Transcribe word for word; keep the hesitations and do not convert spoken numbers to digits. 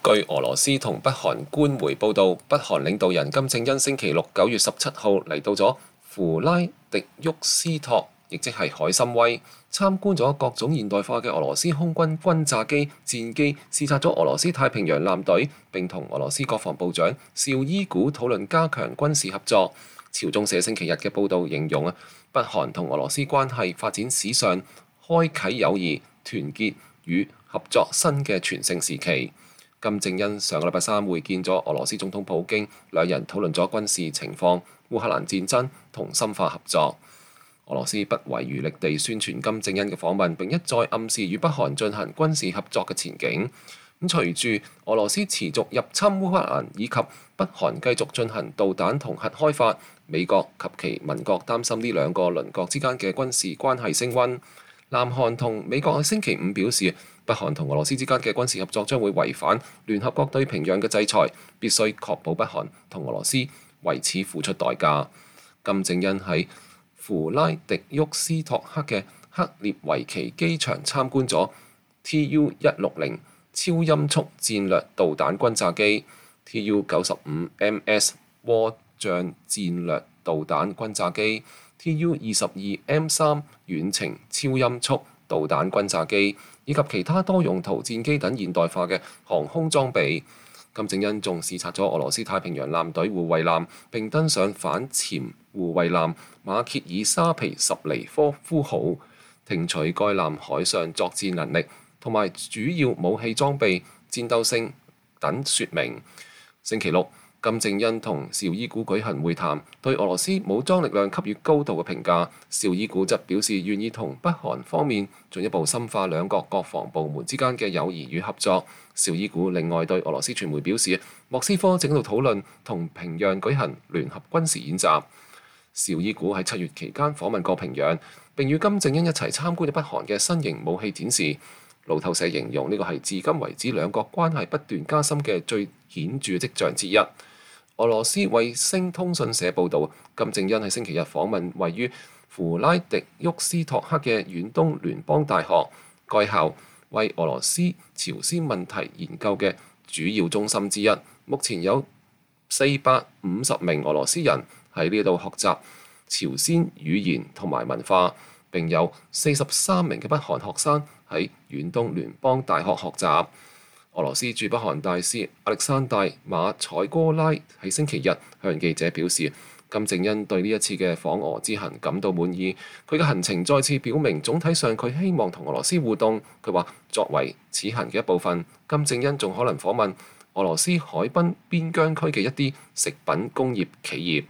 據俄羅斯同北韓官媒報導，北韓領導人金正恩星期六九月十七號嚟到咗符拉迪沃斯托，亦即係海參崴，參觀咗各種現代化嘅俄羅斯空軍轟炸機、戰機，視察咗俄羅斯太平洋艦隊，並同俄羅斯國防部長紹伊古討論加強軍事合作。朝中社星期日嘅報導形容啊，北韓同俄羅斯關係發展史上開啓友誼、團結與合作新嘅全盛時期。金正恩上個禮拜三會見咗俄羅斯總統普京，兩人討論咗軍事情況、烏克蘭戰爭同深化合作。俄羅斯不遺餘力地宣傳金正恩嘅訪問，並一再暗示與北韓進行軍事合作嘅前景。咁隨住俄羅斯持續入侵烏克蘭以及北韓繼續進行導彈同核開發，美國及其盟國擔心呢兩個鄰國之間嘅軍事關係升溫。南韓同美國喺星期五表示，北韓同俄羅斯之間嘅軍事合作將會違反聯合國對平壤嘅制裁，必須確保北韓同俄羅斯為此付出代價。金正恩喺符拉迪沃斯托克嘅克列維奇機場參觀咗 T U 一六零超音速戰略導彈轟炸機、T U 九十五 M S 渦障戰略導彈轟炸機、T U 二十二 M 三遠程超音速導彈轟炸機以及其他多用途戰機等現代化嘅航空裝備。金正恩仲視察咗俄羅斯太平洋艦隊護衛艦，並登上反潛護衛艦馬歇爾沙皮什尼科夫號，聽取該艦海上作戰能力同埋主要武器裝備、戰鬥性等說明。星期六，金正恩同紹伊古舉行會談，對俄羅斯武裝力量給予高度嘅評價。紹伊古則表示願意同北韓方面進一步深化兩國國防部門之間嘅友誼與合作。紹伊古另外對俄羅斯傳媒表示，莫斯科正喺度討論同平壤舉行聯合軍事演習。紹伊古喺七月期間訪問過平壤，並與金正恩一齊參觀咗北韓嘅新型武器展示。路透社形容呢個係至今為止兩國關係不斷加深嘅最顯著跡象之一。俄羅斯衛星通訊社報導，金正恩喺星期日訪問位於符拉迪沃斯托克嘅遠東聯邦大學，該校為俄羅斯朝鮮問題研究嘅主要中心之一。目前有四百五十名俄羅斯人喺呢度學習朝鮮語言同埋文化，並有四十三名嘅北韓學生喺遠東聯邦大學學習。俄羅斯駐北韓大使亞歷山大馬采戈拉喺星期日向記者表示，金正恩對呢一次嘅訪俄之行感到滿意。佢嘅行程再次表明，總體上佢希望同俄羅斯互動。佢話作為此行嘅一部分，金正恩仲可能訪問俄羅斯海濱邊疆區嘅一啲食品工業企業。